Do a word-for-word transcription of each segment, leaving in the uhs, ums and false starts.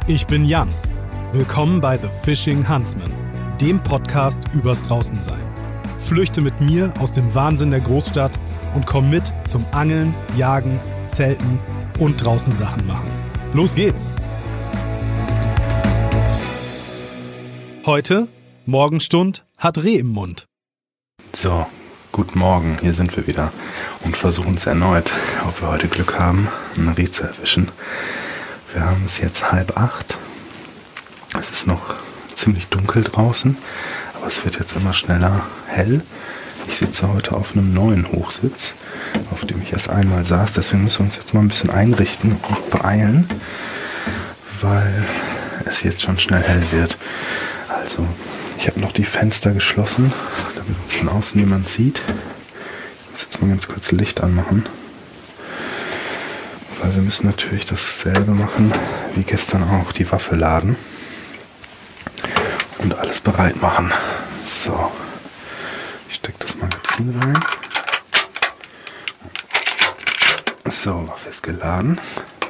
Ich bin Jan. Willkommen bei The Fishing Huntsman, dem Podcast übers Draußensein. Flüchte mit mir aus dem Wahnsinn der Großstadt und komm mit zum Angeln, Jagen, Zelten und draußen Sachen machen. Los geht's! Heute, Morgenstund, hat Reh im Mund. So, guten Morgen, hier sind wir wieder und versuchen es erneut, ob wir heute Glück haben, ein Reh zu erwischen. Wir haben es jetzt halb acht. Es ist noch ziemlich dunkel draußen, aber es wird jetzt immer schneller hell. Ich sitze heute auf einem neuen Hochsitz, auf dem ich erst einmal saß. Deswegen müssen wir uns jetzt mal ein bisschen einrichten und beeilen, weil es jetzt schon schnell hell wird. Also, ich habe noch die Fenster geschlossen, damit uns von außen niemand sieht. Ich muss jetzt mal ganz kurz Licht anmachen. Weil wir müssen natürlich dasselbe machen wie gestern auch, die Waffe laden und alles bereit machen. So, ich stecke das Magazin rein. So, Waffe ist geladen.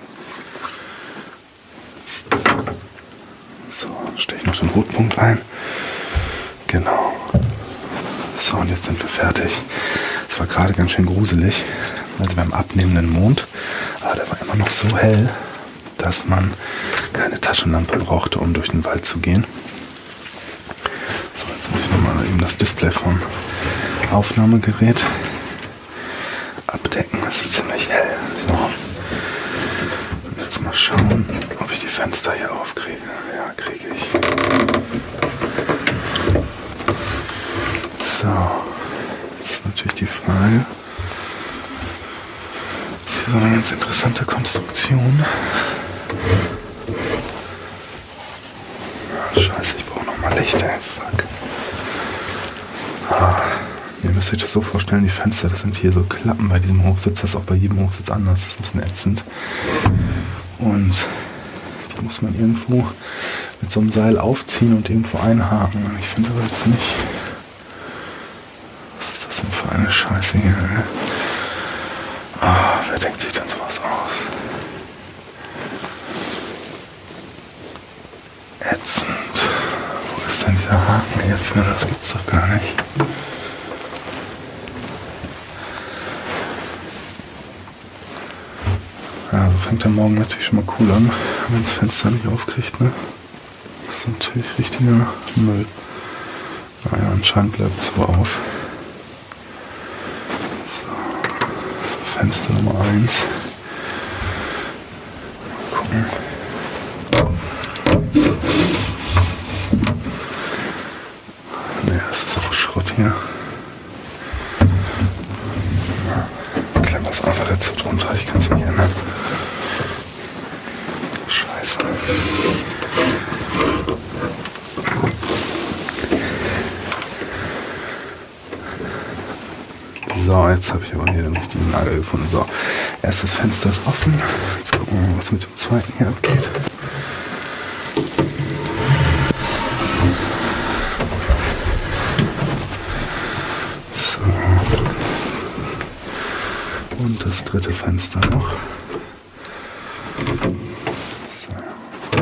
So, dann stecke ich noch den Rotpunkt ein. Genau. So, und jetzt sind wir fertig. Es war gerade ganz schön gruselig. Also wir haben abnehmenden Mond, aber der war immer noch so hell, dass man keine Taschenlampe brauchte, um durch den Wald zu gehen. So, jetzt muss ich nochmal eben das Display vom Aufnahmegerät abdecken. Das ist ziemlich hell. So. Und jetzt mal schauen, ob ich die Fenster hier aufkriege. Ja, kriege ich. So. Das ist natürlich die Frage. So eine ganz interessante Konstruktion. Ah, scheiße, ich brauche nochmal Licht, ey. Fuck. Ah, ihr müsst euch das so vorstellen, die Fenster, das sind hier so Klappen bei diesem Hochsitz. Das ist auch bei jedem Hochsitz anders. Das ist ein bisschen ätzend. Und die muss man irgendwo mit so einem Seil aufziehen und irgendwo einhaken. Und ich finde aber jetzt nicht... Was ist das denn für eine Scheiße hier, ey? Ah, wer denkt sich denn sowas aus? Ätzend. Wo ist denn dieser Haken hierfür? Das gibt's doch gar nicht. Ja, so fängt der Morgen natürlich schon mal cool an, wenn man das Fenster nicht aufkriegt, ne? Das ist natürlich richtiger Müll. Naja, anscheinend bleibt es so auf. Fenster Nummer eins. Mal gucken. Ne, das ist auch Schrott hier. Klemm das einfach jetzt so drunter, ich kann es nicht ändern. Scheiße. So, jetzt habe ich aber hier den richtigen Nagel gefunden. So, erstes Fenster ist offen. Jetzt gucken wir mal, was mit dem zweiten hier abgeht. So. Und das dritte Fenster noch. So.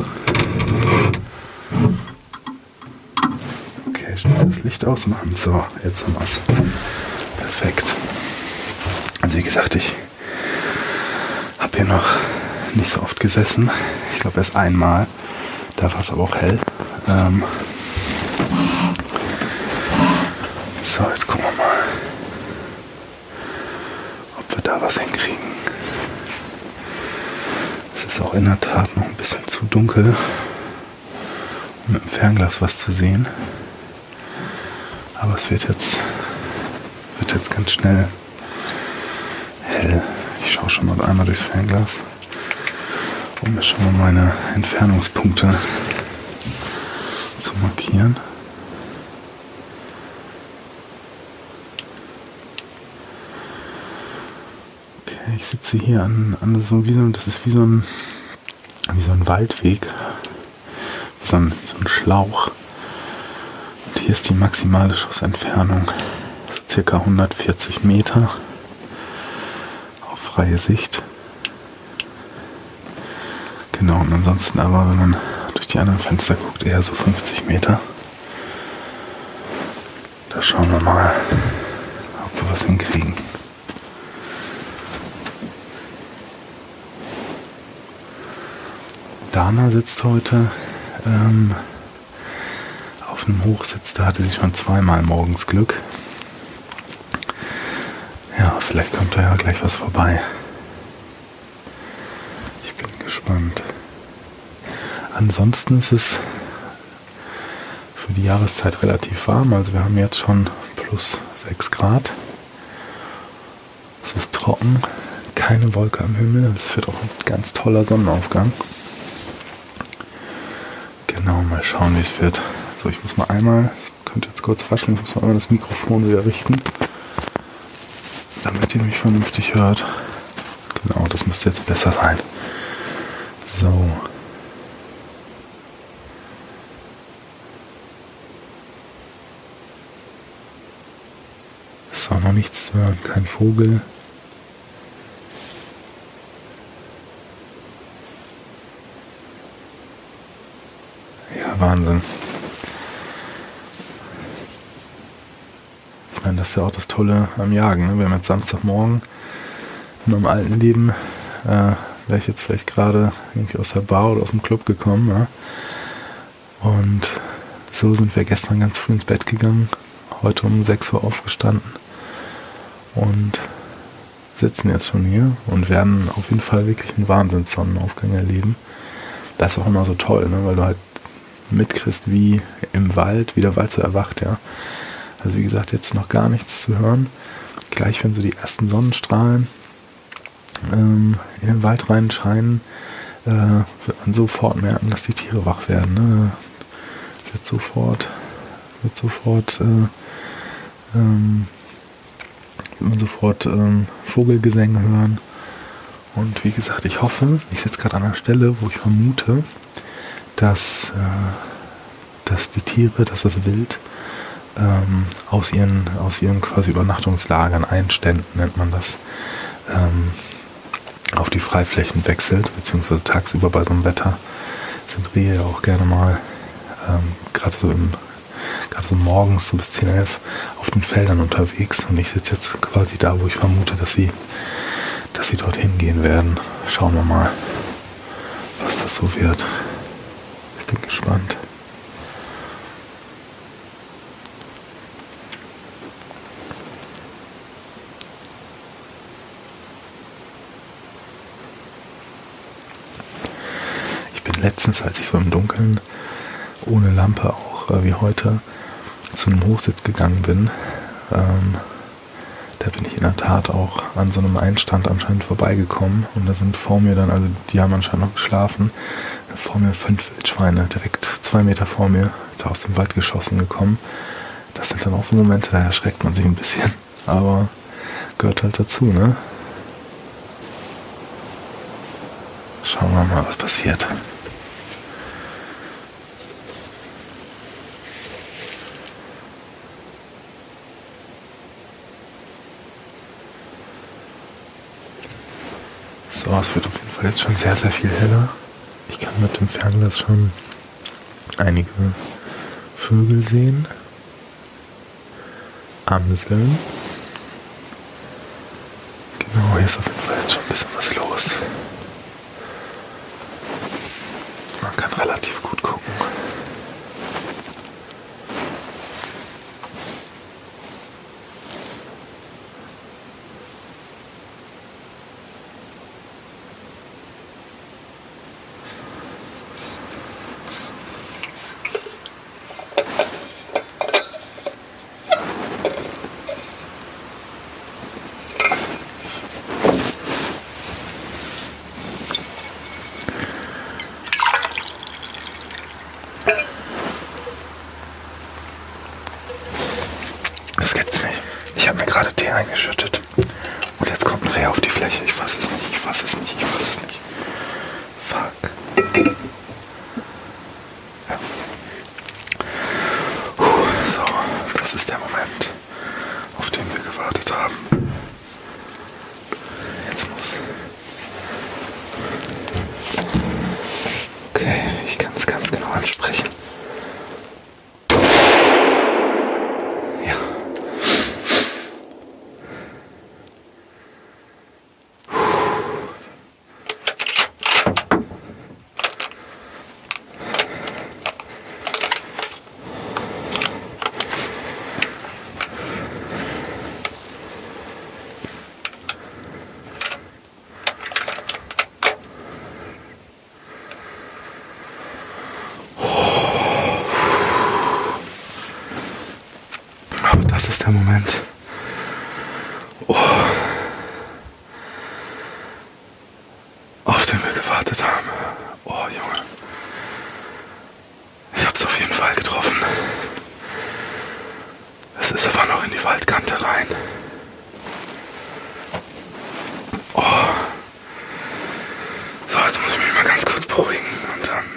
Okay, schnell das Licht ausmachen. So, jetzt haben wir es. Perfekt. Also wie gesagt, ich habe hier noch nicht so oft gesessen. Ich glaube erst einmal. Da war es aber auch hell. Ähm so, jetzt gucken wir mal, ob wir da was hinkriegen. Es ist auch in der Tat noch ein bisschen zu dunkel, um mit dem Fernglas was zu sehen. Aber es wird jetzt wird jetzt ganz schnell hell. Ich schaue schon mal einmal durchs Fernglas, um mir schon mal meine Entfernungspunkte zu markieren. Okay, ich sitze hier an, an so wie so, das ist wie so ein wie so ein Waldweg, wie so ein, wie so ein Schlauch. Und hier ist die maximale Schussentfernung. Circa hundertvierzig Meter auf freie Sicht. Genau, und ansonsten aber, wenn man durch die anderen Fenster guckt, eher so fünfzig Meter. Da schauen wir mal, ob wir was hinkriegen. Dana sitzt heute ähm, auf einem Hochsitz, da hatte sie schon zweimal morgens Glück. Ja, vielleicht kommt da ja gleich was vorbei. Ich bin gespannt. Ansonsten ist es für die Jahreszeit relativ warm. Also wir haben jetzt schon plus sechs Grad. Es ist trocken, keine Wolke am Himmel. Es wird auch ein ganz toller Sonnenaufgang. Genau, mal schauen, wie es wird. So, ich muss mal einmal, ich könnte jetzt kurz rascheln, ich muss mal einmal das Mikrofon wieder richten, damit ihr mich vernünftig hört. Genau, das müsste jetzt besser sein. So. Ist auch noch nichts zu hören, kein Vogel. Ja, Wahnsinn. Ich meine, das ist ja auch das Tolle am Jagen. Ne? Wir haben jetzt Samstagmorgen in meinem alten Leben, äh, wäre ich jetzt vielleicht gerade irgendwie aus der Bar oder aus dem Club gekommen. Ja? Und so sind wir gestern ganz früh ins Bett gegangen, heute um sechs Uhr aufgestanden und sitzen jetzt schon hier und werden auf jeden Fall wirklich einen Wahnsinnssonnenaufgang erleben. Das ist auch immer so toll, ne? Weil du halt mitkriegst, wie im Wald, wie der Wald so erwacht, ja. Also wie gesagt, jetzt noch gar nichts zu hören. Gleich, wenn so die ersten Sonnenstrahlen ähm, in den Wald reinscheinen, äh, wird man sofort merken, dass die Tiere wach werden. Ne? Wird sofort, wird sofort, äh, ähm, wird man sofort ähm, Vogelgesänge hören. Und wie gesagt, ich hoffe, ich sitze gerade an einer Stelle, wo ich vermute, dass, äh, dass die Tiere, dass das Wild ähm, aus ihren, aus ihren quasi Übernachtungslagern, Einständen nennt man das, ähm, auf die Freiflächen wechselt, beziehungsweise tagsüber bei so einem Wetter sind Rehe auch gerne mal, ähm, gerade so im, gerade so morgens so bis zehn, elf auf den Feldern unterwegs, und ich sitze jetzt quasi da, wo ich vermute, dass sie, dass sie dorthin gehen werden. Schauen wir mal, was das so wird. Ich bin gespannt. Ich bin letztens, als ich so im Dunkeln, ohne Lampe auch äh, wie heute, zu einem Hochsitz gegangen bin, ähm, da bin ich in der Tat auch an so einem Einstand anscheinend vorbeigekommen, und da sind vor mir dann, also die haben anscheinend noch geschlafen, vor mir fünf Wildschweine direkt zwei Meter vor mir, da aus dem Wald geschossen gekommen. Das sind dann auch so Momente, da erschreckt man sich ein bisschen, aber gehört halt dazu, ne? Schauen wir mal, was passiert. So, es wird auf jeden Fall jetzt schon sehr, sehr viel heller. Ich kann mit dem Fernglas schon einige Vögel sehen. Amseln. Genau, hier ist auf jeden Fall jetzt schon ein bisschen was los. Man kann relativ gut gucken. Das gibt's nicht. Ich habe mir gerade Tee eingeschüttet. Und jetzt kommt ein Reh auf die Fläche. Ich fass es nicht, ich fass es nicht, ich fass es nicht. Fuck. Ja. Puh, so, das ist der Moment, auf den wir gewartet haben. Jetzt muss... Moment. Oh. Auf den wir gewartet haben. Oh, Junge. Ich hab's auf jeden Fall getroffen. Es ist aber noch in die Waldkante rein. Oh. So, jetzt muss ich mich mal ganz kurz beruhigen und dann...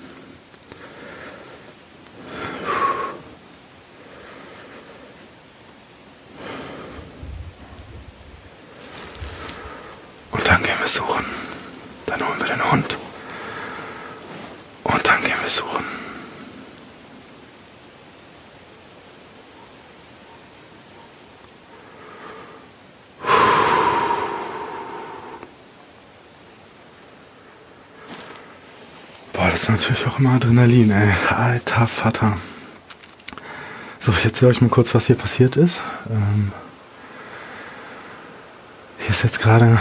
Und dann gehen wir suchen. Dann holen wir den Hund. Und dann gehen wir suchen. Boah, das ist natürlich auch immer Adrenalin, ey. Alter Vater. So, ich erzähle euch mal kurz, was hier passiert ist. Ähm, hier ist jetzt gerade...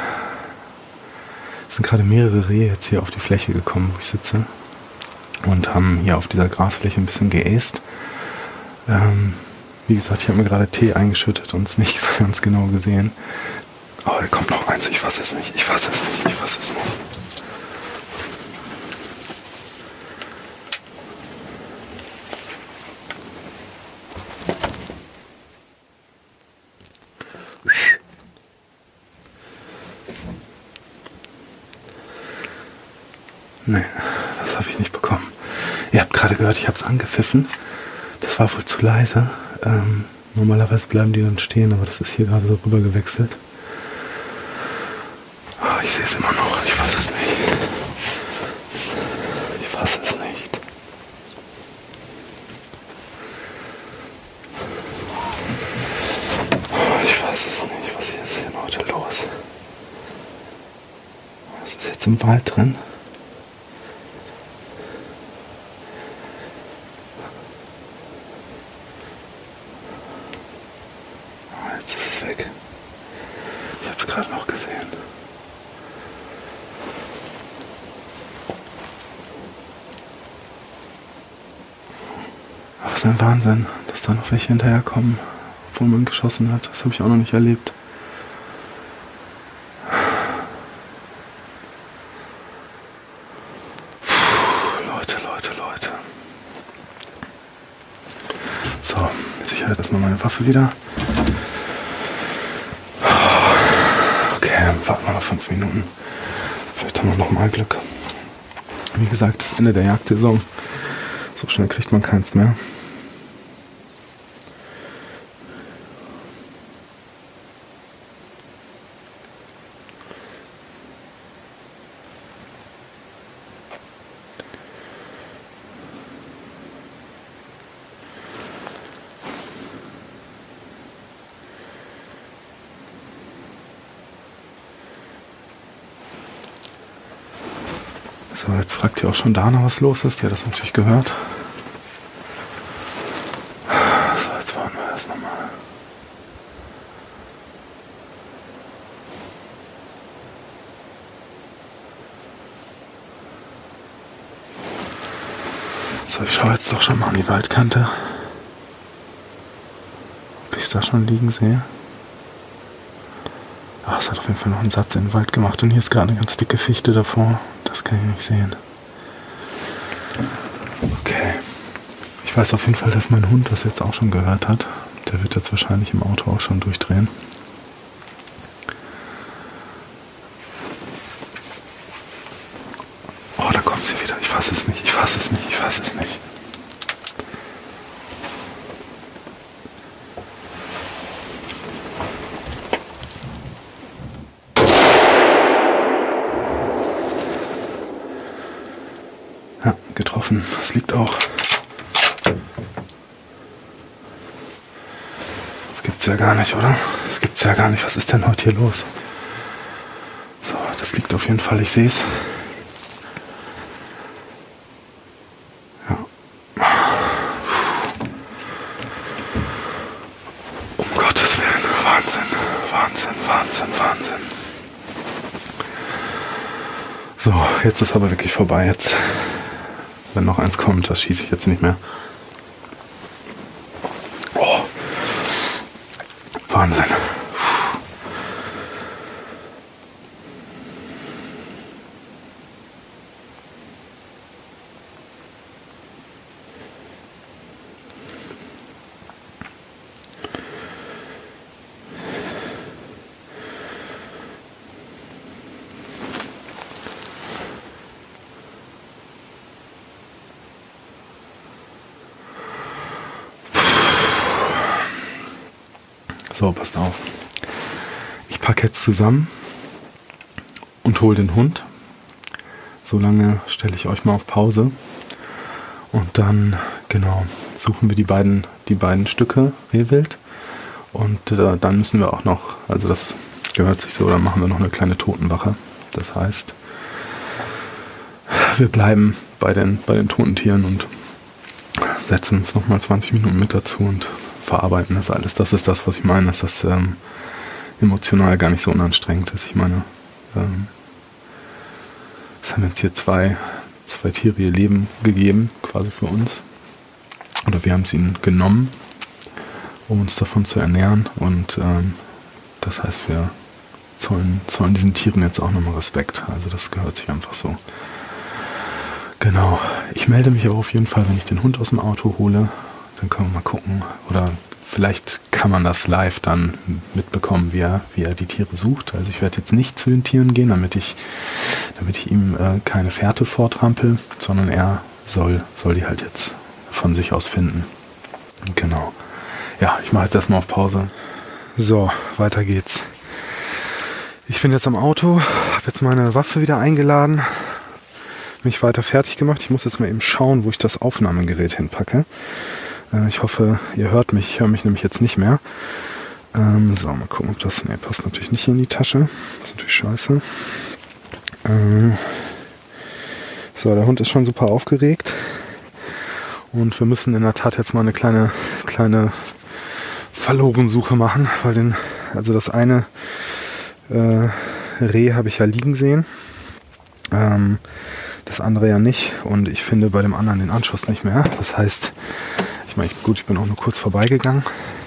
Es sind gerade mehrere Rehe jetzt hier auf die Fläche gekommen, wo ich sitze. Und haben hier auf dieser Grasfläche ein bisschen geäst. Ähm, wie gesagt, ich habe mir gerade Tee eingeschüttet und es nicht so ganz genau gesehen. Oh, da kommt noch eins. Ich fasse es nicht. Ich fasse es nicht. Ich fasse es nicht. Nee, das habe ich nicht bekommen. Ihr habt gerade gehört, ich habe es angepfiffen. Das war wohl zu leise. Ähm, normalerweise bleiben die dann stehen, aber das ist hier gerade so rüber gewechselt. Oh, ich sehe es immer noch. Ich fasse es nicht. Ich fasse es nicht. Oh, ich fasse es nicht. Was hier ist hier heute los? Was ist jetzt im Wald drin? Weg. Ich habe es gerade noch gesehen. Aber es ist ein Wahnsinn, dass da noch welche hinterherkommen, obwohl man geschossen hat. Das habe ich auch noch nicht erlebt. Puh, Leute, Leute, Leute. So, ich halte erstmal meine Waffe wieder. Warten wir noch fünf Minuten. Vielleicht haben wir noch mal Glück. Wie gesagt, das Ende der Jagdsaison. So schnell kriegt man keins mehr. So, jetzt fragt ihr auch schon Dana, was los ist. Die hat das natürlich gehört. So, jetzt warten wir erst nochmal. So, ich schaue jetzt doch schon mal an die Waldkante. Ob ich es da schon liegen sehe. Ach, es hat auf jeden Fall noch einen Satz in den Wald gemacht. Und hier ist gerade eine ganz dicke Fichte davor. Das kann ich nicht sehen. Okay. Ich weiß auf jeden Fall, dass mein Hund das jetzt auch schon gehört hat. Der wird jetzt wahrscheinlich im Auto auch schon durchdrehen. Oh, da kommt sie wieder. Ich fasse es nicht. Ich fasse es nicht. Ich fasse es nicht. Ja, getroffen. Das liegt auch. Das gibt's ja gar nicht, oder? Das gibt's ja gar nicht. Was ist denn heute hier los? So, das liegt auf jeden Fall. Ich sehe es. Ja. Um Gottes Willen. Wahnsinn. Wahnsinn, Wahnsinn, Wahnsinn. So, jetzt ist aber wirklich vorbei. Jetzt, wenn noch eins kommt, das schieße ich jetzt nicht mehr. Oh, Wahnsinn. So, passt auf. Ich packe jetzt zusammen und hole den Hund. Solange stelle ich euch mal auf Pause. Und dann, genau, suchen wir die beiden, die beiden Stücke Rehwild. Und äh, dann müssen wir auch noch, also das gehört sich so, dann machen wir noch eine kleine Totenwache. Das heißt, wir bleiben bei den, bei den toten Tieren und setzen uns nochmal zwanzig Minuten mit dazu und verarbeiten das alles. Das ist das, was ich meine, dass das ähm, emotional gar nicht so unanstrengend ist. Ich meine, ähm, es haben jetzt hier zwei, zwei Tiere ihr Leben gegeben, quasi für uns. Oder wir haben es ihnen genommen, um uns davon zu ernähren. Und ähm, das heißt, wir zollen, zollen diesen Tieren jetzt auch nochmal Respekt. Also das gehört sich einfach so. Genau. Ich melde mich aber auf jeden Fall, wenn ich den Hund aus dem Auto hole. Dann können wir mal gucken. Oder vielleicht kann man das live dann mitbekommen, wie er, wie er die Tiere sucht. Also ich werde jetzt nicht zu den Tieren gehen, damit ich, damit ich ihm äh, keine Fährte vortrampel, sondern er soll, soll die halt jetzt von sich aus finden. Genau. Ja, ich mache jetzt erstmal auf Pause. So, weiter geht's. Ich bin jetzt am Auto, habe jetzt meine Waffe wieder eingeladen, mich weiter fertig gemacht. Ich muss jetzt mal eben schauen, wo ich das Aufnahmegerät hinpacke. Ich hoffe, ihr hört mich. Ich höre mich nämlich jetzt nicht mehr. Ähm, so, mal gucken, ob das... Ne, passt natürlich nicht in die Tasche. Das ist natürlich scheiße. Ähm, so, der Hund ist schon super aufgeregt. Und wir müssen in der Tat jetzt mal eine kleine, kleine Verlorensuche machen. Weil den, also das eine äh, Reh habe ich ja liegen sehen. Ähm, das andere ja nicht. Und ich finde bei dem anderen den Anschluss nicht mehr. Das heißt... Ich meine, gut, ich bin auch nur kurz vorbeigegangen.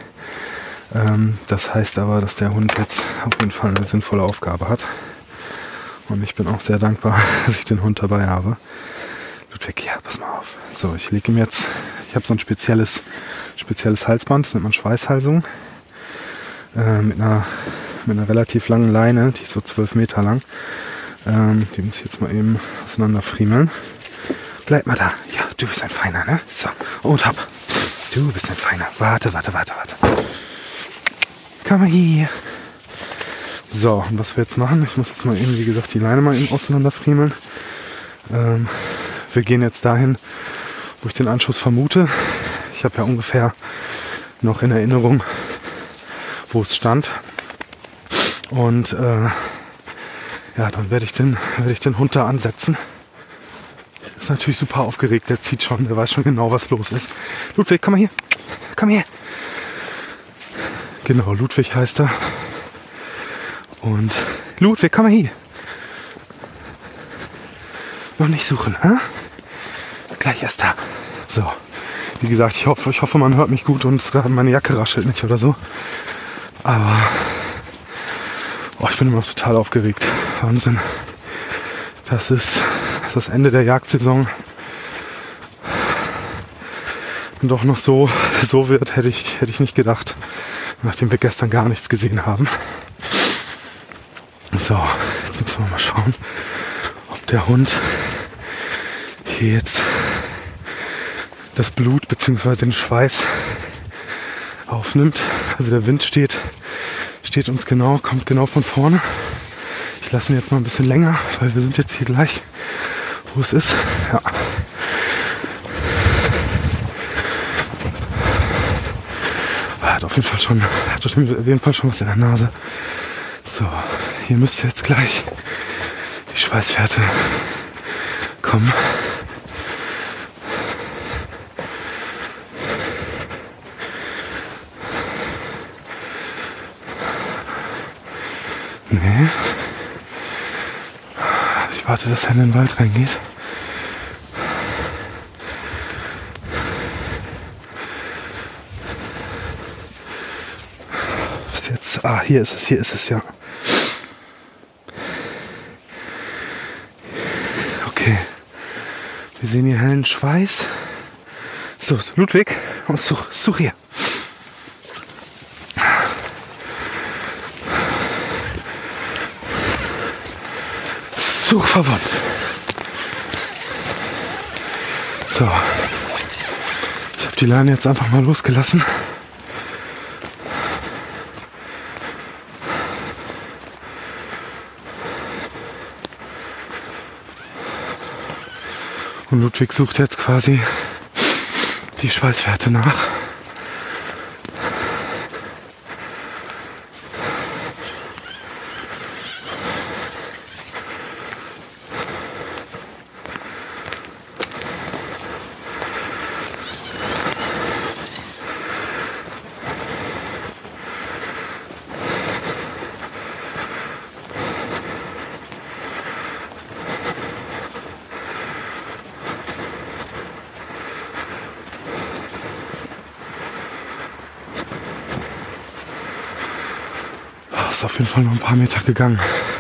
Ähm, das heißt aber, dass der Hund jetzt auf jeden Fall eine sinnvolle Aufgabe hat. Und ich bin auch sehr dankbar, dass ich den Hund dabei habe. Ludwig, ja, pass mal auf. So, ich lege ihm jetzt, ich habe so ein spezielles, spezielles Halsband, das nennt man Schweißhalsung. Äh, mit einer, mit einer relativ langen Leine, die ist so zwölf Meter lang. Ähm, die muss ich jetzt mal eben auseinanderfriemeln. Bleib mal da. Ja, du bist ein Feiner, ne? So, und hopp. Du bist ein Feiner. Warte, warte, warte, warte. Komm mal hier. So, und was wir jetzt machen, ich muss jetzt mal eben, wie gesagt, die Leine mal eben auseinanderfriemeln. Ähm, wir gehen jetzt dahin, wo ich den Anschluss vermute. Ich habe ja ungefähr noch in Erinnerung, wo es stand. Und äh, ja, dann werde ich den, werde ich den Hund da ansetzen. Ist natürlich super aufgeregt, der zieht schon, der weiß schon genau, was los ist. Ludwig, komm mal hier. Komm hier. Genau, Ludwig heißt er. Und Ludwig, komm mal hier. Noch nicht suchen, hä? Gleich erst da. So, wie gesagt, ich hoffe, ich hoffe, man hört mich gut und meine Jacke raschelt nicht oder so. Aber oh, ich bin immer noch total aufgeregt. Wahnsinn. Das ist das Ende der Jagdsaison. Und doch noch so, so wird, hätte ich, hätte ich nicht gedacht, nachdem wir gestern gar nichts gesehen haben. So, jetzt müssen wir mal schauen, ob der Hund hier jetzt das Blut bzw. den Schweiß aufnimmt. Also der Wind steht, steht uns genau, kommt genau von vorne. Ich lasse ihn jetzt mal ein bisschen länger, weil wir sind jetzt hier gleich, wo es ist. Ja. Er hat auf jeden Fall schon, hat auf jeden Fall schon was in der Nase. So, hier müsste jetzt gleich die Schweißfährte kommen. Nee. Ich warte, dass er in den Wald reingeht. hier ist es, hier ist es, ja. Okay. Wir sehen hier hellen Schweiß. So, Ludwig, und such, such hier. Such verwandt. So. Ich habe die Leine jetzt einfach mal losgelassen. Und Ludwig sucht jetzt quasi die Schweißwerte nach. Ist auf jeden Fall noch ein paar Meter gegangen.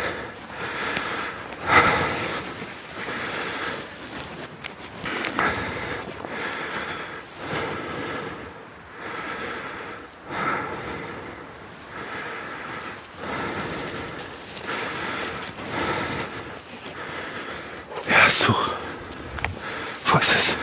Ja, such. Wo ist es?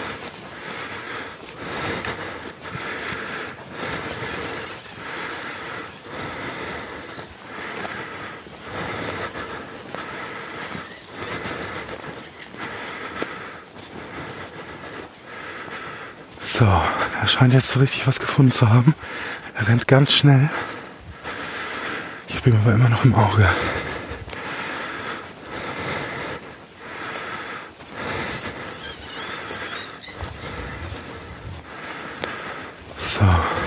So, er scheint jetzt so richtig was gefunden zu haben. Er rennt ganz schnell. Ich habe ihn aber immer noch im Auge. So.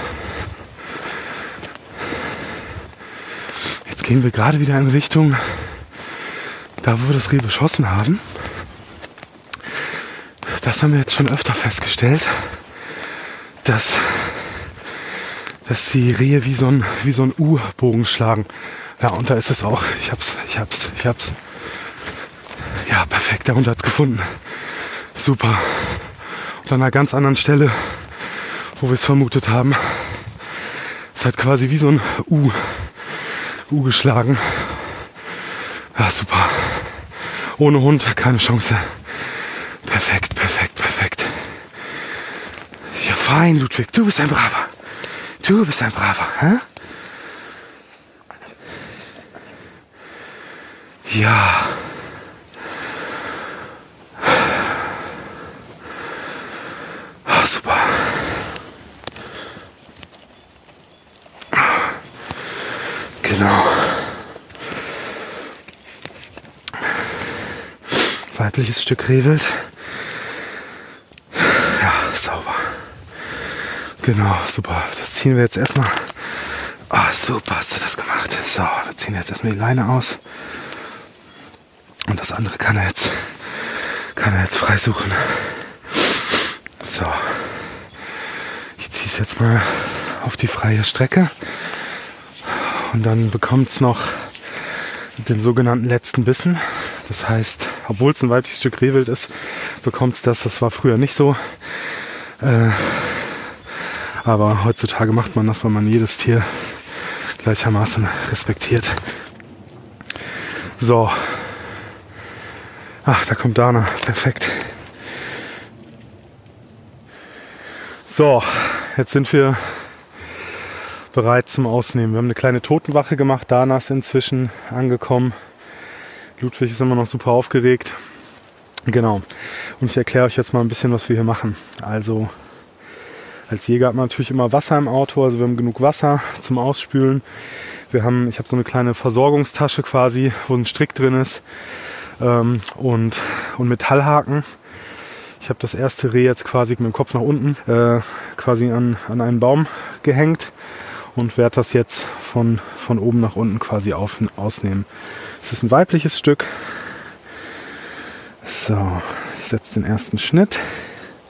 Jetzt gehen wir gerade wieder in Richtung da, wo wir das Reh beschossen haben. Das haben wir jetzt schon öfter festgestellt. Dass, dass die Rehe wie so ein, wie so ein U-Bogen schlagen. Ja, und da ist es auch. Ich hab's, ich hab's, ich hab's. Ja, perfekt, der Hund hat's gefunden. Super. Und an einer ganz anderen Stelle, wo wir es vermutet haben, es hat quasi wie so ein U, U geschlagen. Ja, super. Ohne Hund keine Chance. Perfekt, perfekt, perfekt. Ja, fein, Ludwig. Du bist ein Braver. Du bist ein Braver, hä? Ja. Oh, super. Genau. Weibliches Stück Rehwild. Ja, sauber. Genau, super. Das ziehen wir jetzt erstmal. Ah, oh, super hast du das gemacht. So, wir ziehen jetzt erstmal die Leine aus. Und das andere kann er jetzt, kann er jetzt frei suchen. So. Ich ziehe es jetzt mal auf die freie Strecke. Und dann bekommt es noch den sogenannten letzten Bissen. Das heißt, obwohl es ein weibliches Stück Rehwild ist, bekommt es das. Das war früher nicht so. Äh, aber heutzutage macht man das, weil man jedes Tier gleichermaßen respektiert. So. Ach, da kommt Dana. Perfekt. So, jetzt sind wir bereit zum Ausnehmen. Wir haben eine kleine Totenwache gemacht. Dana ist inzwischen angekommen. Ludwig ist immer noch super aufgeregt. Genau. Und ich erkläre euch jetzt mal ein bisschen, was wir hier machen. Also, als Jäger hat man natürlich immer Wasser im Auto. Also wir haben genug Wasser zum Ausspülen. Wir haben, ich habe so eine kleine Versorgungstasche quasi, wo ein Strick drin ist. Ähm, und, und Metallhaken. Ich habe das erste Reh jetzt quasi mit dem Kopf nach unten äh, quasi an, an einen Baum gehängt und werde das jetzt von, von oben nach unten quasi auf, ausnehmen. Es ist ein weibliches Stück. So, ich setze den ersten Schnitt.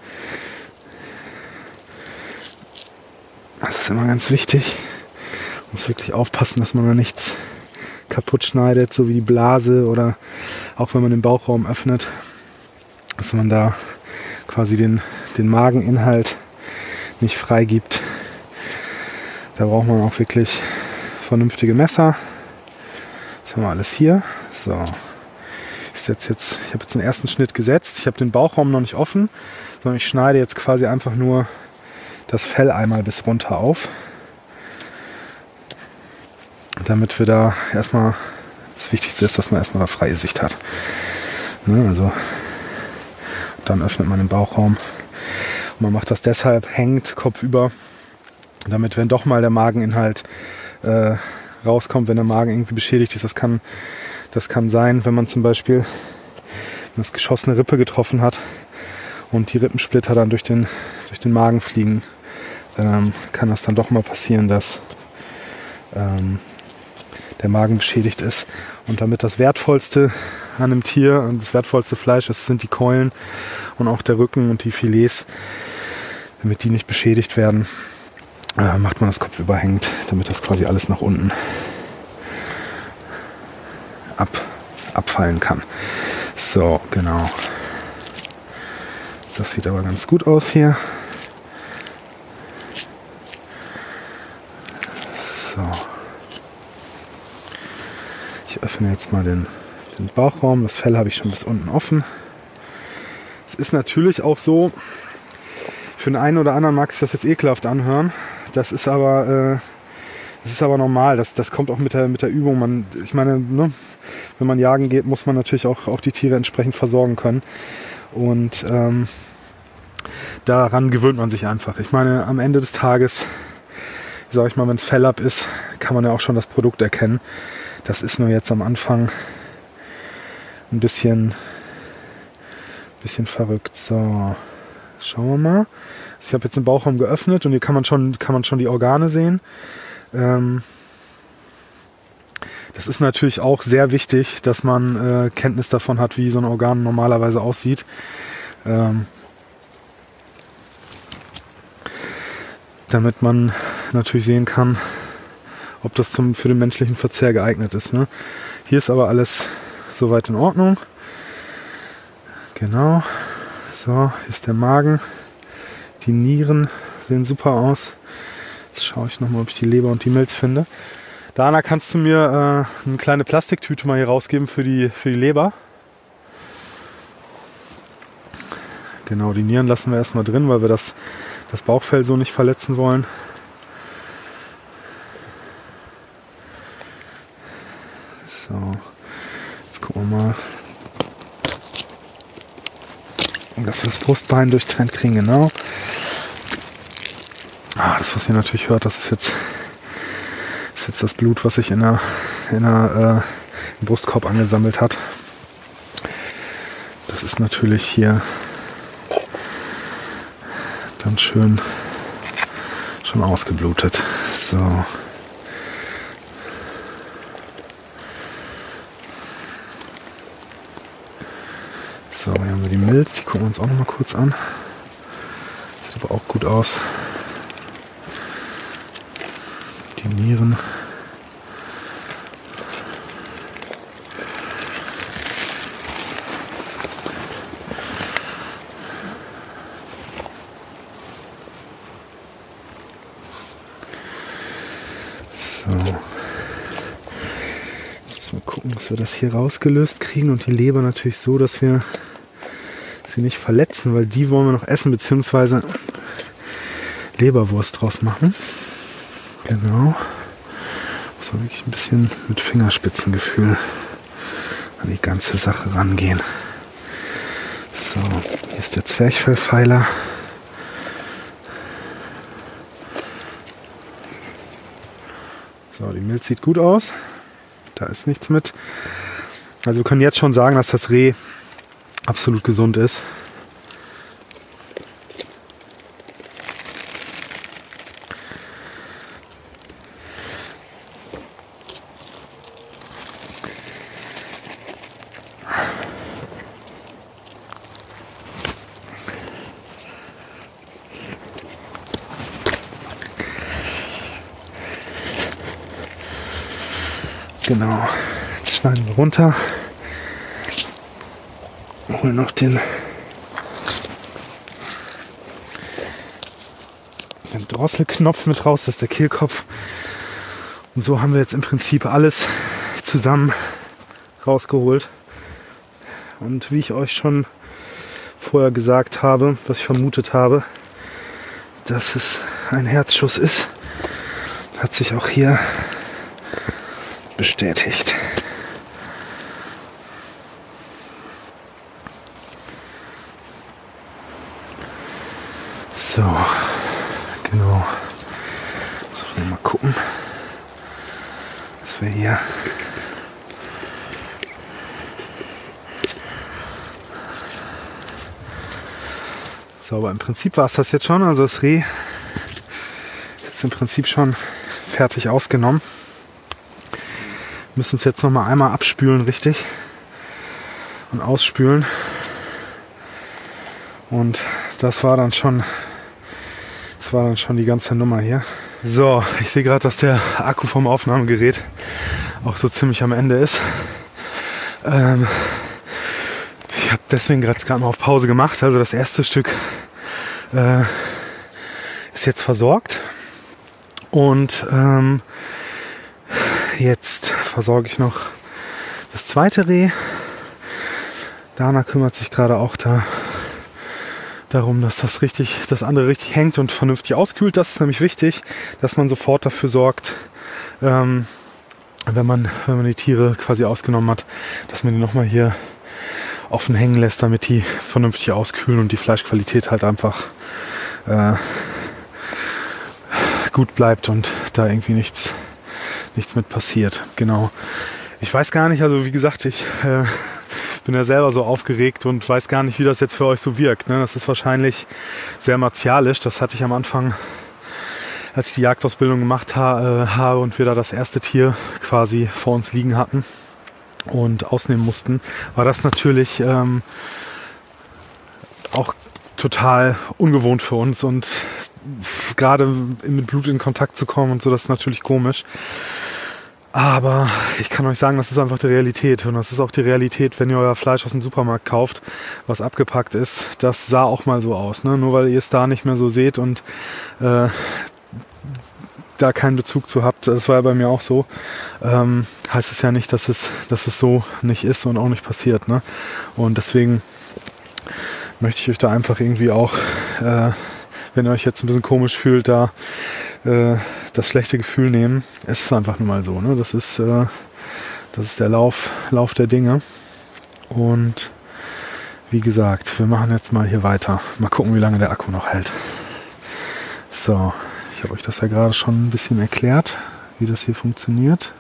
Das ist immer ganz wichtig. Muss wirklich aufpassen, dass man da nichts kaputt schneidet, so wie die Blase oder auch wenn man den Bauchraum öffnet, dass man da quasi den, den Mageninhalt nicht freigibt. Da braucht man auch wirklich vernünftige Messer. Das haben wir alles hier. So. Ich setze jetzt, ich habe jetzt den ersten Schnitt gesetzt. Ich habe den Bauchraum noch nicht offen, sondern ich schneide jetzt quasi einfach nur das Fell einmal bis runter auf. Damit wir da erstmal, das Wichtigste ist, dass man erstmal da freie Sicht hat. Ne, also dann öffnet man den Bauchraum. Und man macht das deshalb hängend, kopfüber, damit, wenn doch mal der Mageninhalt äh, rauskommt, wenn der Magen irgendwie beschädigt ist, das kann, das kann sein, wenn man zum Beispiel das geschossene Rippe getroffen hat und die Rippensplitter dann durch den, durch den Magen fliegen, ähm, kann das dann doch mal passieren, dass ähm, der Magen beschädigt ist. Und damit das Wertvollste an einem Tier und das wertvollste Fleisch, das sind die Keulen und auch der Rücken und die Filets, damit die nicht beschädigt werden, äh, macht man das kopfüber hängend, damit das quasi alles nach unten ab, abfallen kann. So, genau. Das sieht aber ganz gut aus hier. So. Ich öffne jetzt mal den, den Bauchraum. Das Fell habe ich schon bis unten offen. Es ist natürlich auch so, für den einen oder anderen mag sich das jetzt ekelhaft anhören. Das ist aber, äh, das ist aber normal. Das, das kommt auch mit der, mit der Übung. Man, ich meine, ne, wenn man jagen geht, muss man natürlich auch, auch die Tiere entsprechend versorgen können. Und ähm, daran gewöhnt man sich einfach. Ich meine, am Ende des Tages, sag ich mal, wenn es Fell ab ist, kann man ja auch schon das Produkt erkennen. Das ist nur jetzt am Anfang ein bisschen, bisschen verrückt. So, schauen wir mal. Also ich habe jetzt den Bauchraum geöffnet und hier kann man schon, kann man schon die Organe sehen. Ähm, das ist natürlich auch sehr wichtig, dass man äh, Kenntnis davon hat, wie so ein Organ normalerweise aussieht. Ähm, damit man natürlich sehen kann, ob das zum, für den menschlichen Verzehr geeignet ist. Ne? Hier ist aber alles soweit in Ordnung. Genau. So, hier ist der Magen. Die Nieren sehen super aus. Jetzt schaue ich nochmal, ob ich die Leber und die Milz finde. Dana, kannst du mir äh, eine kleine Plastiktüte mal hier rausgeben für die, für die Leber? Genau, die Nieren lassen wir erstmal drin, weil wir das, das Bauchfell so nicht verletzen wollen. So, jetzt gucken wir mal, dass wir das Brustbein durchtrennt kriegen, genau. Ah, das, was ihr natürlich hört, das ist jetzt, ist jetzt das Blut, was sich in der, in der, äh, im Brustkorb angesammelt hat. Das ist natürlich hier dann schön schon ausgeblutet. So. So, hier haben wir die Milz, die gucken wir uns auch noch mal kurz an. Sieht aber auch gut aus. Die Nieren. So. Jetzt müssen wir gucken, dass wir das hier rausgelöst kriegen und die Leber natürlich so, dass wir sie nicht verletzen, weil die wollen wir noch essen, beziehungsweise Leberwurst draus machen. Genau. Muss man wirklich ein bisschen mit Fingerspitzengefühl an die ganze Sache rangehen. So, hier ist der Zwerchfellpfeiler. So, die Milz sieht gut aus. Da ist nichts mit. Also wir können jetzt schon sagen, dass das Reh absolut gesund ist. Genau. Jetzt schneiden wir runter. Holen noch den, den Drosselknopf mit raus, das ist der Kehlkopf. Und so haben wir jetzt im Prinzip alles zusammen rausgeholt. Und wie ich euch schon vorher gesagt habe, was ich vermutet habe, dass es ein Herzschuss ist, hat sich auch hier bestätigt. So, genau. So, mal gucken, was wir hier so, aber im Prinzip war es das jetzt schon. Also das Reh ist jetzt im Prinzip schon fertig ausgenommen. Wir müssen es jetzt noch mal einmal abspülen, richtig, und ausspülen. Und das war dann schon Das war dann schon die ganze Nummer hier. So, ich sehe gerade, dass der Akku vom Aufnahmegerät auch so ziemlich am Ende ist. Ähm, ich habe deswegen gerade mal auf Pause gemacht. Also das erste Stück äh, ist jetzt versorgt. Und ähm, jetzt versorge ich noch das zweite Reh. Dana kümmert sich gerade auch da darum, dass das richtig, das andere richtig hängt und vernünftig auskühlt. Das ist nämlich wichtig, dass man sofort dafür sorgt, ähm, wenn man, wenn man die Tiere quasi ausgenommen hat, dass man die nochmal hier offen hängen lässt, damit die vernünftig auskühlen und die Fleischqualität halt einfach äh, gut bleibt und da irgendwie nichts, nichts mit passiert. Genau. Ich weiß gar nicht, also wie gesagt, ich äh, bin ja selber so aufgeregt und weiß gar nicht, wie das jetzt für euch so wirkt. Ne? Das ist wahrscheinlich sehr martialisch. Das hatte ich am Anfang, als ich die Jagdausbildung gemacht ha- äh, habe und wir da das erste Tier quasi vor uns liegen hatten und ausnehmen mussten, war das natürlich ähm, auch total ungewohnt für uns und gerade mit Blut in Kontakt zu kommen und so, das ist natürlich komisch. Aber ich kann euch sagen, das ist einfach die Realität. Und das ist auch die Realität, wenn ihr euer Fleisch aus dem Supermarkt kauft, was abgepackt ist. Das sah auch mal so aus. Ne? Nur weil ihr es da nicht mehr so seht und äh, da keinen Bezug zu habt, das war ja bei mir auch so, ähm, heißt es ja nicht, dass es, dass es so nicht ist und auch nicht passiert. Ne? Und deswegen möchte ich euch da einfach irgendwie auch, äh, wenn ihr euch jetzt ein bisschen komisch fühlt, da äh, das schlechte Gefühl nehmen. Es ist einfach nur mal so. Ne? Das ist, äh, das ist der Lauf, Lauf der Dinge. Und wie gesagt, wir machen jetzt mal hier weiter. Mal gucken, wie lange der Akku noch hält. So, ich habe euch das ja gerade schon ein bisschen erklärt, wie das hier funktioniert.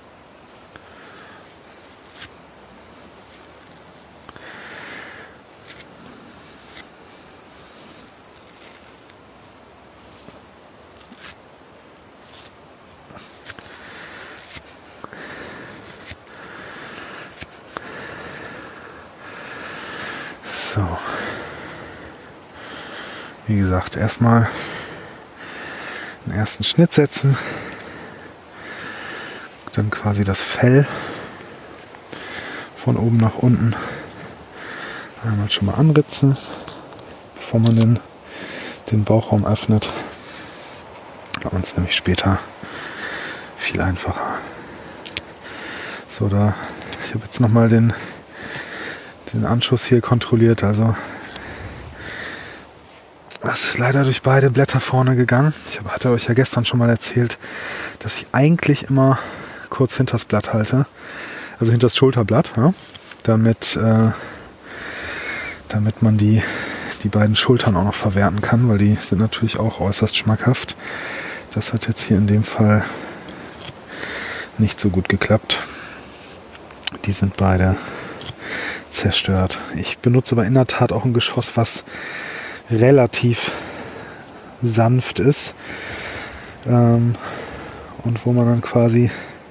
So, wie gesagt, erstmal den ersten Schnitt setzen, dann quasi das Fell von oben nach unten einmal schon mal anritzen, bevor man den, den Bauchraum öffnet. Und es nämlich später viel einfacher. So, da, ich habe jetzt nochmal den den Anschuss hier kontrolliert, also das ist leider durch beide Blätter vorne gegangen. Ich hatte euch ja gestern schon mal erzählt, dass ich eigentlich immer kurz hinter das Blatt halte, also hinter das Schulterblatt, ja, damit, äh, damit man die, die beiden Schultern auch noch verwerten kann, weil die sind natürlich auch äußerst schmackhaft. Das hat jetzt hier in dem Fall nicht so gut geklappt. Die sind beide zerstört. Ich benutze aber in der Tat auch ein Geschoss, was relativ sanft ist ähm, und wo man dann quasi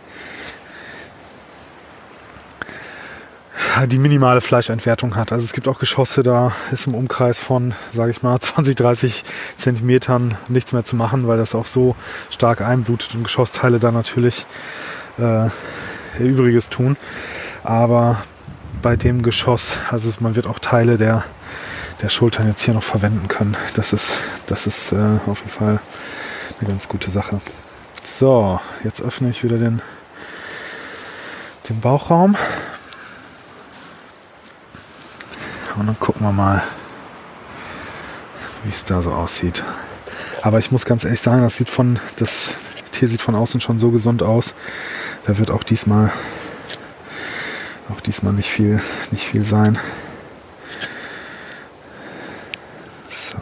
die minimale Fleischentwertung hat. Also es gibt auch Geschosse, da ist im Umkreis von, sage ich mal, zwanzig, dreißig Zentimetern nichts mehr zu machen, weil das auch so stark einblutet und Geschossteile dann natürlich äh, ihr Übriges tun. Aber bei dem Geschoss, also man wird auch Teile der, der Schultern jetzt hier noch verwenden können. Das ist, das ist äh, auf jeden Fall eine ganz gute Sache. So, jetzt öffne ich wieder den, den Bauchraum. Und dann gucken wir mal, wie es da so aussieht. Aber ich muss ganz ehrlich sagen, das sieht von, das Tier sieht von außen schon so gesund aus. Da wird auch diesmal, auch diesmal nicht viel, nicht viel sein. So.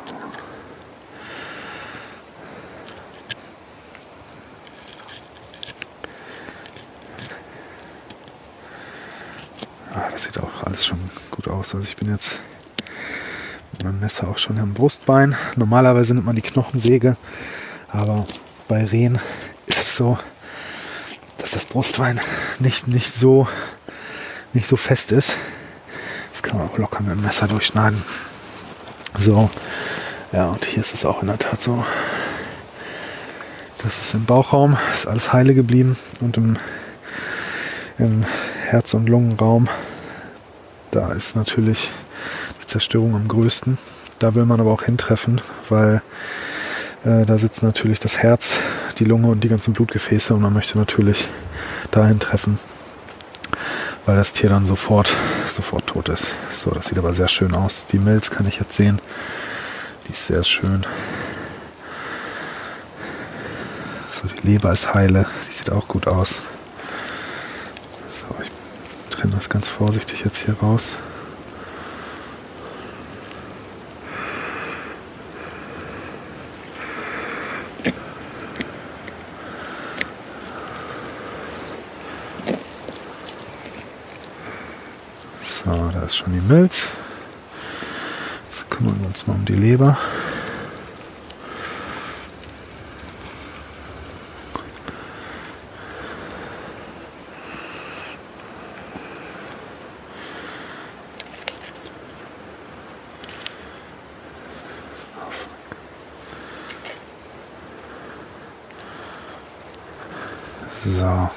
Ah, das sieht auch alles schon gut aus. Also ich bin jetzt mit meinem Messer auch schon am Brustbein. Normalerweise nimmt man die Knochensäge, aber bei Rehen ist es so, dass das Brustbein nicht, nicht, so, nicht so fest ist. Das kann man auch locker mit dem Messer durchschneiden. So, ja, und hier ist es auch in der Tat so. Das ist im Bauchraum, ist alles heile geblieben, und im, im Herz- und Lungenraum, da ist natürlich die Zerstörung am größten. Da will man aber auch hintreffen, weil äh, da sitzt natürlich das Herz, die Lunge und die ganzen Blutgefäße, und man möchte natürlich dahin treffen, weil das Tier dann sofort, sofort tot ist. So, das sieht aber sehr schön aus. Die Milz kann ich jetzt sehen. Die ist sehr schön. So, die Leber ist heile. Die sieht auch gut aus. So, ich trenne das ganz vorsichtig jetzt hier raus. So, da ist schon die Milz. Jetzt kümmern wir uns mal um die Leber. So.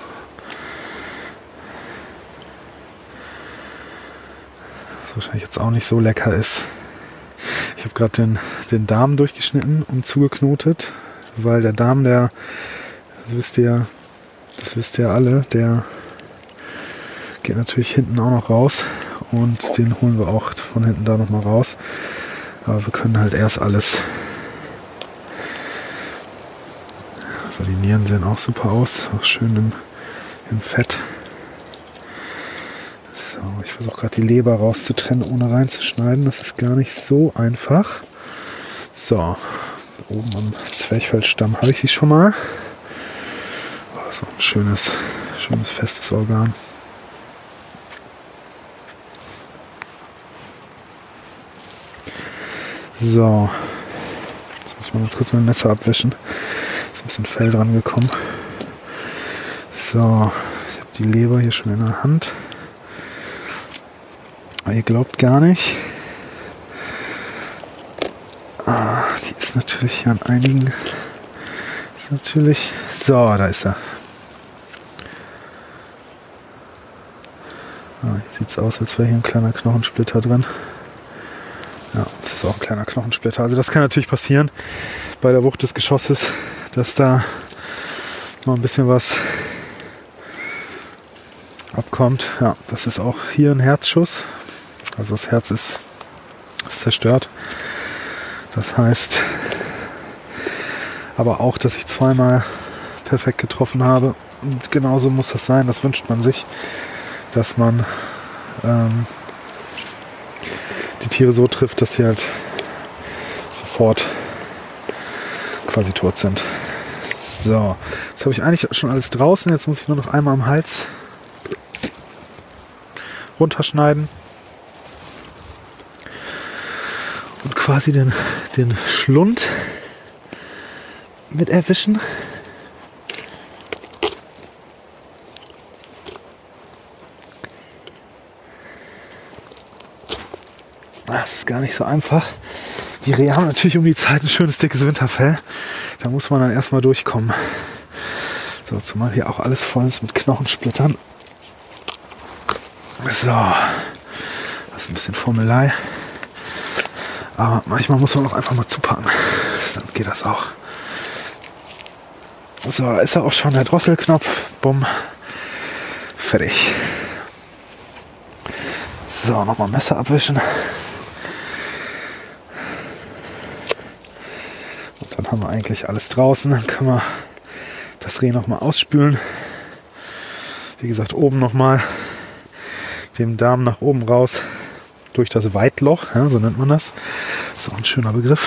Was wahrscheinlich jetzt auch nicht so lecker ist. Ich habe gerade den, den Darm durchgeschnitten und zugeknotet, weil der Darm, der, das wisst ihr, das wisst ihr alle, der geht natürlich hinten auch noch raus, und den holen wir auch von hinten da nochmal raus. Aber wir können halt erst alles. Also die Nieren sehen auch super aus, auch schön im, im Fett. So, ich versuche gerade die Leber rauszutrennen, ohne reinzuschneiden. Das ist gar nicht so einfach. So, oben am Zwerchfellstamm habe ich sie schon mal. Oh, das ist auch ein schönes, schönes festes Organ. So, jetzt muss ich mal ganz kurz mein Messer abwischen. Ist ein bisschen Fell dran gekommen. So, ich habe die Leber hier schon in der Hand. Aber ihr glaubt gar nicht. Ah, die ist natürlich hier an einigen. Ist natürlich. So, da ist er. Ah, hier sieht es aus, als wäre hier ein kleiner Knochensplitter drin. Ja, das ist auch ein kleiner Knochensplitter. Also das kann natürlich passieren bei der Wucht des Geschosses, dass da noch ein bisschen was abkommt. Ja, das ist auch hier ein Herzschuss. Also das Herz ist, ist zerstört. Das heißt aber auch, dass ich zweimal perfekt getroffen habe. Und genauso muss das sein. Das wünscht man sich, dass man ähm, die Tiere so trifft, dass sie halt sofort quasi tot sind. So, jetzt habe ich eigentlich schon alles draußen. Jetzt muss ich nur noch einmal am Hals runterschneiden und quasi den, den Schlund mit erwischen. Das ist gar nicht so einfach. Die Rehe haben natürlich um die Zeit ein schönes dickes Winterfell. Da muss man dann erstmal durchkommen. So, zumal hier auch alles voll ist mit Knochensplittern. So, das ist ein bisschen Formelei. Aber manchmal muss man auch einfach mal zupacken. Dann geht das auch. So, ist ja auch schon der Drosselknopf. Bumm. Fertig. So, nochmal Messer abwischen. Und dann haben wir eigentlich alles draußen. Dann können wir das Reh nochmal ausspülen. Wie gesagt, oben nochmal den Darm nach oben raus durch das Weitloch, ja, so nennt man das. Das ist auch ein schöner Begriff.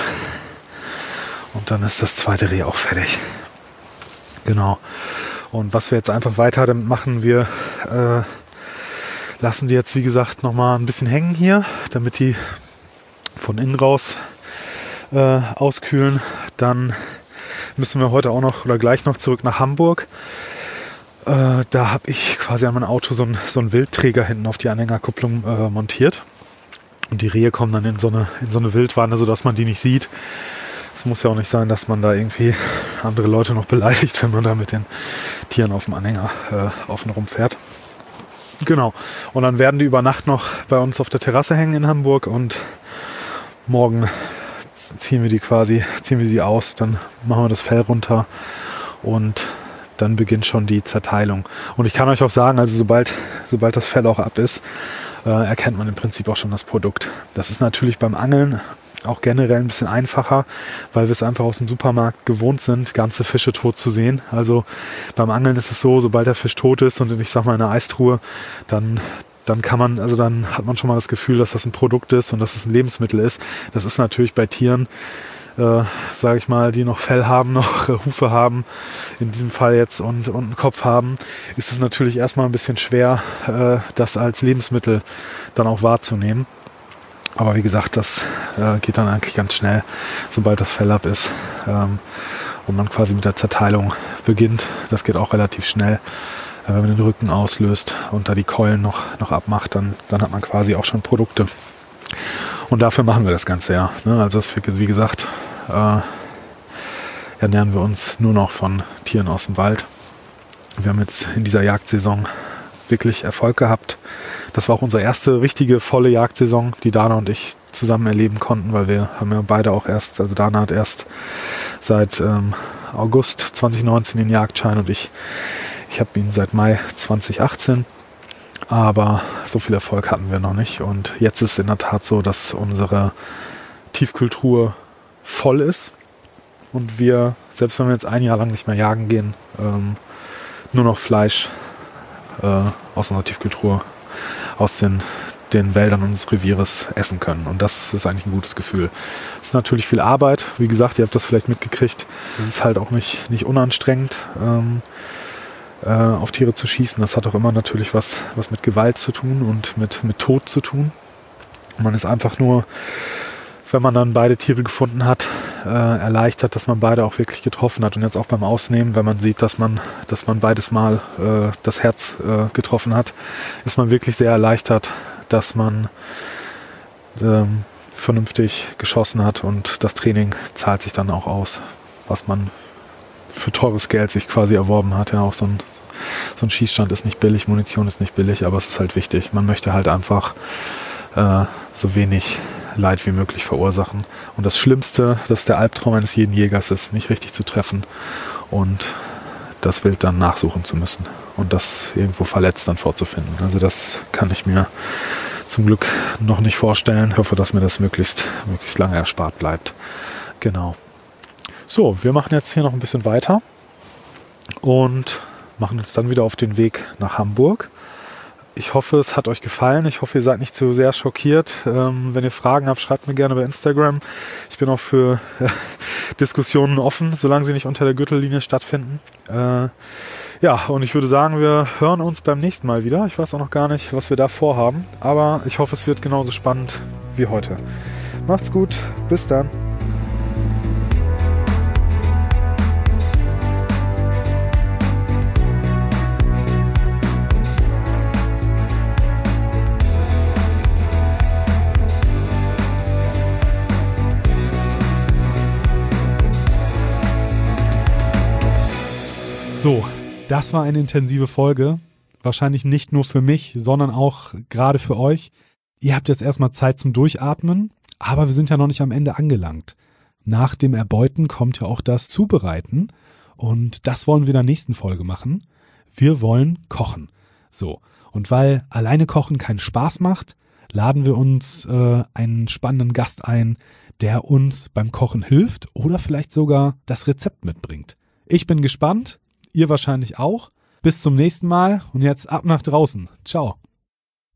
Und dann ist das zweite Reh auch fertig. Genau. Und was wir jetzt einfach weiter damit machen, wir äh, lassen die jetzt, wie gesagt, nochmal ein bisschen hängen hier, damit die von innen raus äh, auskühlen. Dann müssen wir heute auch noch oder gleich noch zurück nach Hamburg. Äh, da habe ich quasi an meinem Auto so einen so einen Wildträger hinten auf die Anhängerkupplung äh, montiert. Und die Rehe kommen dann in so eine, in so eine Wildwanne, sodass man die nicht sieht. Es muss ja auch nicht sein, dass man da irgendwie andere Leute noch beleidigt, wenn man da mit den Tieren auf dem Anhänger äh, offen rumfährt. Genau. Und dann werden die über Nacht noch bei uns auf der Terrasse hängen in Hamburg und morgen ziehen wir die quasi, ziehen wir sie aus, dann machen wir das Fell runter und dann beginnt schon die Zerteilung. Und ich kann euch auch sagen, also sobald, sobald das Fell auch ab ist, äh, erkennt man im Prinzip auch schon das Produkt. Das ist natürlich beim Angeln auch generell ein bisschen einfacher, weil wir es einfach aus dem Supermarkt gewohnt sind, ganze Fische tot zu sehen. Also beim Angeln ist es so, sobald der Fisch tot ist und ich sag mal in einer Eistruhe, dann, dann kann man, also dann hat man schon mal das Gefühl, dass das ein Produkt ist und dass es ein Lebensmittel ist. Das ist natürlich bei Tieren, äh, sage ich mal, die noch Fell haben, noch äh, Hufe haben, in diesem Fall jetzt und, und einen Kopf haben, ist es natürlich erstmal ein bisschen schwer, äh, das als Lebensmittel dann auch wahrzunehmen. Aber wie gesagt, das äh, geht dann eigentlich ganz schnell, sobald das Fell ab ist ähm, und man quasi mit der Zerteilung beginnt. Das geht auch relativ schnell. Äh, wenn man den Rücken auslöst und da die Keulen noch, noch abmacht, dann, dann hat man quasi auch schon Produkte. Und dafür machen wir das Ganze ja. Ne? Also das, wie gesagt, äh, ernähren wir uns nur noch von Tieren aus dem Wald. Wir haben jetzt in dieser Jagdsaison wirklich Erfolg gehabt. Das war auch unsere erste richtige volle Jagdsaison, die Dana und ich zusammen erleben konnten, weil wir haben ja beide auch erst, also Dana hat erst seit ähm, August zwanzig neunzehn den Jagdschein und ich, ich habe ihn seit Mai zwanzig achtzehn. Aber so viel Erfolg hatten wir noch nicht. Und jetzt ist es in der Tat so, dass unsere Tiefkühltruhe voll ist und wir, selbst wenn wir jetzt ein Jahr lang nicht mehr jagen gehen, ähm, nur noch Fleisch äh, aus unserer Tiefkühltruhe aus den, den Wäldern unseres Revieres essen können. Und das ist eigentlich ein gutes Gefühl. Es ist natürlich viel Arbeit. Wie gesagt, ihr habt das vielleicht mitgekriegt. Es ist halt auch nicht, nicht unanstrengend, ähm, äh, auf Tiere zu schießen. Das hat auch immer natürlich was, was mit Gewalt zu tun und mit, mit Tod zu tun. Und man ist einfach nur, wenn man dann beide Tiere gefunden hat, äh, erleichtert, dass man beide auch wirklich getroffen hat. Und jetzt auch beim Ausnehmen, wenn man sieht, dass man, dass man beides Mal äh, das Herz äh, getroffen hat, ist man wirklich sehr erleichtert, dass man ähm, vernünftig geschossen hat und das Training zahlt sich dann auch aus, was man für teures Geld sich quasi erworben hat. Ja, auch so ein, so ein Schießstand ist nicht billig, Munition ist nicht billig, aber es ist halt wichtig. Man möchte halt einfach äh, so wenig Leid wie möglich verursachen. Und das Schlimmste, das ist der Albtraum eines jeden Jägers, ist, nicht richtig zu treffen und das Wild dann nachsuchen zu müssen und das irgendwo verletzt dann vorzufinden. Also das kann ich mir zum Glück noch nicht vorstellen. Ich hoffe, dass mir das möglichst, möglichst lange erspart bleibt. Genau. So, wir machen jetzt hier noch ein bisschen weiter und machen uns dann wieder auf den Weg nach Hamburg. Ich hoffe, es hat euch gefallen. Ich hoffe, ihr seid nicht zu sehr schockiert. Ähm, wenn ihr Fragen habt, schreibt mir gerne bei Instagram. Ich bin auch für äh, Diskussionen offen, solange sie nicht unter der Gürtellinie stattfinden. Äh, ja, und ich würde sagen, wir hören uns beim nächsten Mal wieder. Ich weiß auch noch gar nicht, was wir da vorhaben, aber ich hoffe, es wird genauso spannend wie heute. Macht's gut, bis dann. So, das war eine intensive Folge wahrscheinlich nicht nur für mich, sondern auch gerade für euch. Ihr habt jetzt erstmal Zeit zum Durchatmen, aber wir sind ja noch nicht am Ende angelangt. Nach dem Erbeuten kommt ja auch das Zubereiten und das wollen wir in der nächsten Folge machen. Wir wollen kochen. So, und weil alleine Kochen keinen Spaß macht, laden wir uns äh, einen spannenden Gast ein, der uns beim Kochen hilft oder vielleicht sogar das Rezept mitbringt. Ich bin gespannt, ihr wahrscheinlich auch. Bis zum nächsten Mal und jetzt ab nach draußen. Ciao.